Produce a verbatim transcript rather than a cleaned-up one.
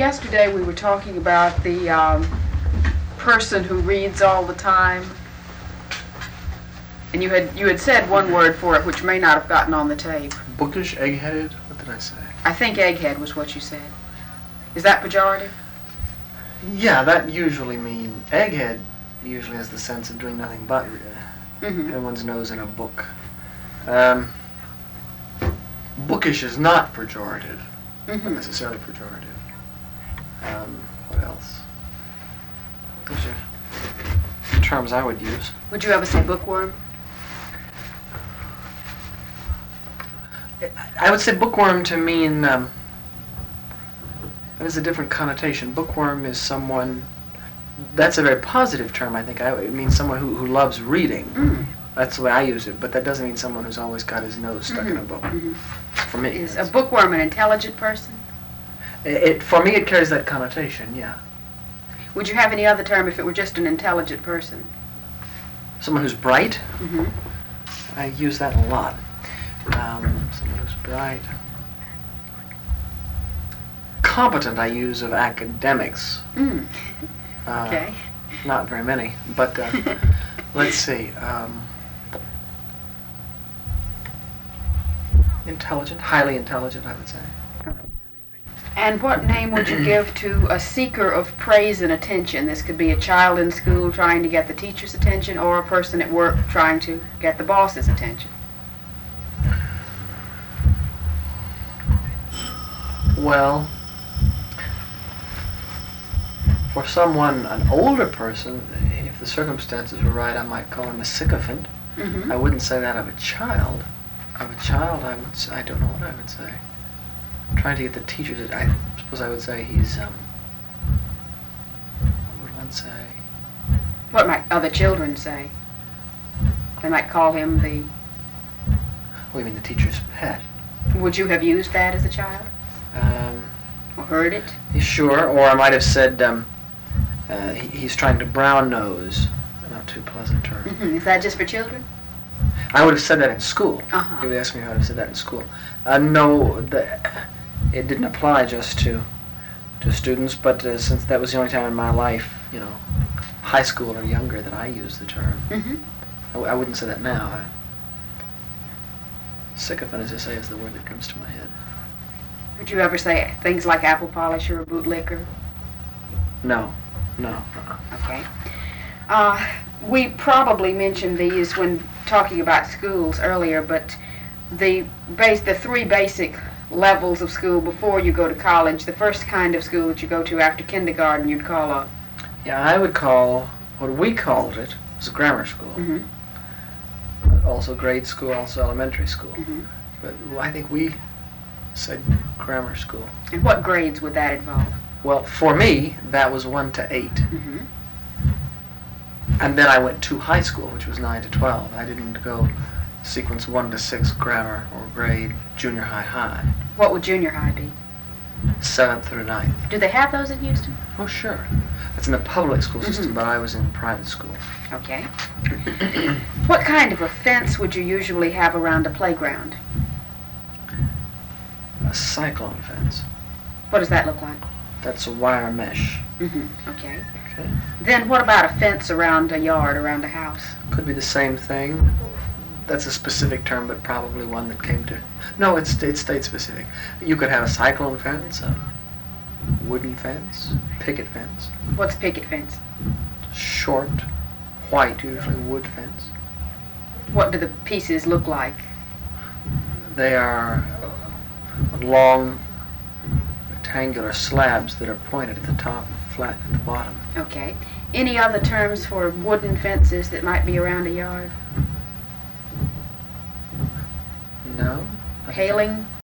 yesterday we were talking about the um, person who reads all the time, and you had you had said one word for it which may not have gotten on the tape. Bookish, egg-headed? What did I say? I think egghead was what you said. Is that pejorative? Yeah, that usually means egghead usually has the sense of doing nothing but uh, Mm-hmm. everyone's nose in a book. Um, bookish is not pejorative, Mm-hmm. not necessarily pejorative. Um, what else? Those are terms I would use. Would you ever say bookworm? I would say bookworm to mean, um, that is a different connotation. Bookworm is someone, that's a very positive term, I think. I, it means someone who, who loves reading. Mm. That's the way I use it, but that doesn't mean someone who's always got his nose stuck Mm-hmm. in a book. Mm-hmm. For me. Is a that's- bookworm an intelligent person? It, it, for me, it carries that connotation, yeah. Would you have any other term if it were just an intelligent person? Someone who's bright, Mm-hmm. I use that a lot. Um, someone who's bright. Competent I use of academics. Mm. Uh, Okay. Not very many, but uh, let's see. Um, intelligent, highly intelligent, I would say. And what name would you give to a seeker of praise and attention? This could be a child in school trying to get the teacher's attention, or a person at work trying to get the boss's attention. Well, for someone, an older person, if the circumstances were right, I might call him a sycophant. Mm-hmm. I wouldn't say that of a child. Of a child, I would. Say, I don't know what I would say. Trying to get the teachers. I suppose I would say he's. Um, what would one say? What might other children say? They might call him the... Oh, you mean the teacher's pet? Would you have used that as a child? Um, Or heard it? sure. Or I might have said um, uh, he, he's trying to brown nose. Not too pleasant term. Mm-hmm. Is that just for children? I would have said that in school. Uh-huh. You would ask me if I would have said that in school. Uh, no, the, it didn't apply just to to students, but uh, since that was the only time in my life, you know, high school or younger, that I used the term. Mm-hmm. I, w- I wouldn't say that now. I, sycophant, as I say, is the word that comes to my head. Would you ever say things like apple polisher or bootlicker? No, no. Uh-uh. Okay. Uh, we probably mentioned these when talking about schools earlier, but the base, the three basic levels of school before you go to college, the first kind of school that you go to after kindergarten, you'd call a... Yeah, I would call, what we called it, was a grammar school. Mm-hmm. Also grade school, also elementary school. Mm-hmm. But I think we said grammar school. And what grades would that involve? Well, for me, that was one to eight. Mm-hmm. And then I went to high school, which was nine to twelve. I didn't go sequence one to six grammar or grade junior high high. What would junior high be? Seventh through ninth. Do they have those in Houston? Oh, sure. That's in the public school system, Mhm. but I was in private school. Okay. What kind of a fence would you usually have around a playground? A cyclone fence. What does that look like? That's a wire mesh. Mm-hmm. Okay. Okay. Then what about a fence around a yard, around a house? Could be the same thing. That's a specific term, but probably one that came to... No, it's, it's state specific. You could have a cyclone fence, a wooden fence, picket fence, What's picket fence? short, white, usually wood fence. What do the pieces look like? They are long rectangular slabs that are pointed at the top and flat at the bottom. Okay. Any other terms for wooden fences that might be around a yard? No? Paling?